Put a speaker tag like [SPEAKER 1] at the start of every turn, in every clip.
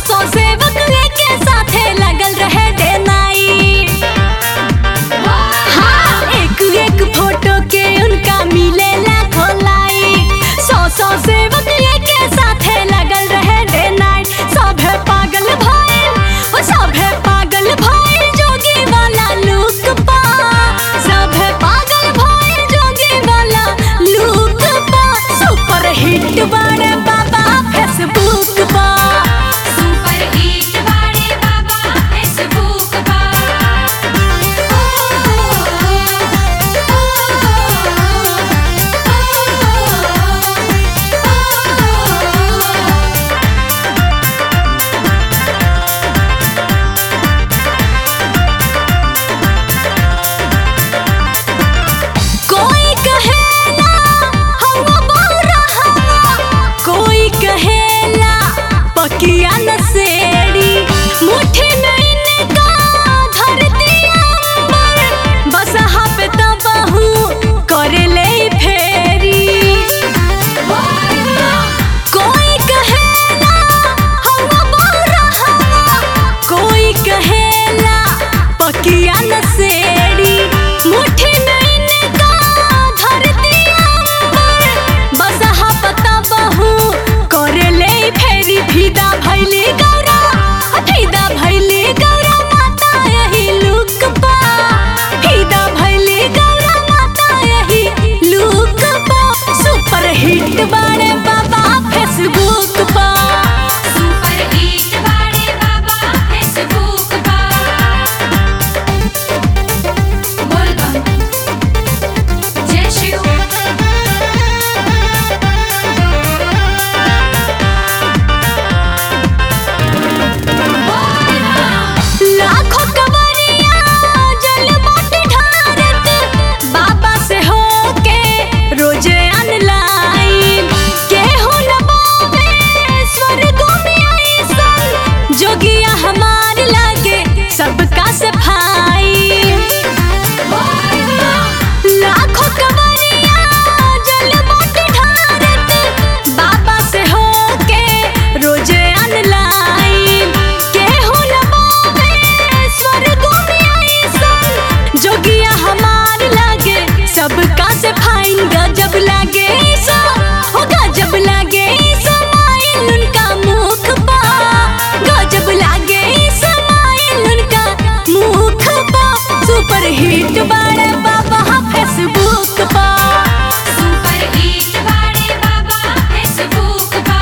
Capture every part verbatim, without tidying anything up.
[SPEAKER 1] सौ सेवक लेके साथे लगल रहे डे नाइट। हाँ, एक एक फोटो के उनका मिले लाखों लाइक। सौ सौ सेवक लेके साथे लगल रहे डे नाइट। सभे पागल भइल, ओ सभे पागल भइल जोगी वाला लुक पा। सभे पागल भइल जोगी वाला लुक पा। सुपर हिट बाड़े बाबा फेसबुक पा।
[SPEAKER 2] सुपर हिट बाड़े बाबा फेसबुक पा।
[SPEAKER 1] कोई कहेला हवा बौरा हवा, कोई कहेला पकिया नसेड़ी। मुट्ठी में इनका धरती अंबर, बसहा पे तबहू करेले फेरी। कोई कहेला हवा बौरा हवा, कोई कहेला पकिया नसेड़ी। मुट्ठी में इनका धरती अंबर, बसहा पे तबहू करेले फेरी। फिदा भइली गौरा, फिदा भइली गौरा माता यही लुक पा। फिदा भइली गौरा माता यही लुक पा। सुपर हिट बाड़े बाबा फेसबुक पा।
[SPEAKER 2] सुपर हिट बाड़े बाबा फेसबुक पा। बोल बम जय शिव।
[SPEAKER 1] लाखों कवरिया जल बाट ढारत, बाबा से होके रोजे अनलाइन। केहू न बावे स्वर्गों में अइसन, जोगिया हमार लागे सबका सफाई। लाखों कवरिया जल बाट ढारत, बाबा से होके रोजे अनलाइन। केहू न बावे स्वर्गों में अइसन, जोगिया हमार लागे सबका से फाइन। गजब लागे ईसा, हो गजब लागे ईसा माइल उनका मुख पा। गजब लागे ईसा माइल उनका मुख पा। सुपर हिट बाड़े बाबा फेसबुक पा।
[SPEAKER 2] सुपर हिट बाड़े बाबा फेसबुक पा।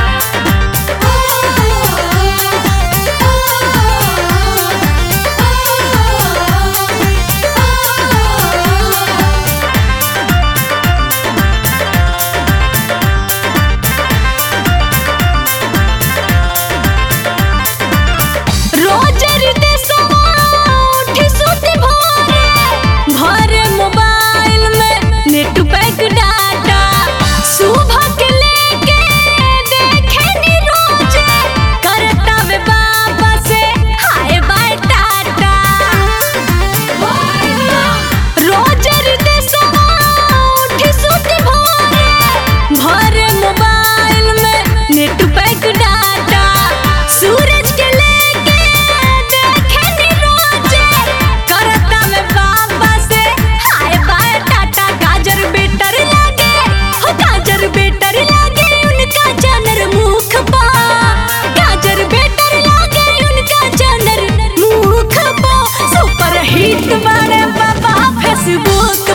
[SPEAKER 1] रोज रितेशवा उठी सुती भोरे, भरे मोबाइल में नेट पैक डाटा। सुबह के लेके देखे नी रोजे, करता वे बाबा से हाय बाय टाटा। रोज रितेशवा उठी सुती भोरे, भरे मोबाइल में नेट पैक डाटा। सूरज के लेके देखे नी रोजे, करता में बाबा से हाय बाय टाटा। गाजर बेटर लागे, हो गाजर बेटर लागे उनका चनर मुख पा। गाजर बेटर लागे उनका चनर मुख पा। सुपर हिट बाड़े बाबा फेसबुक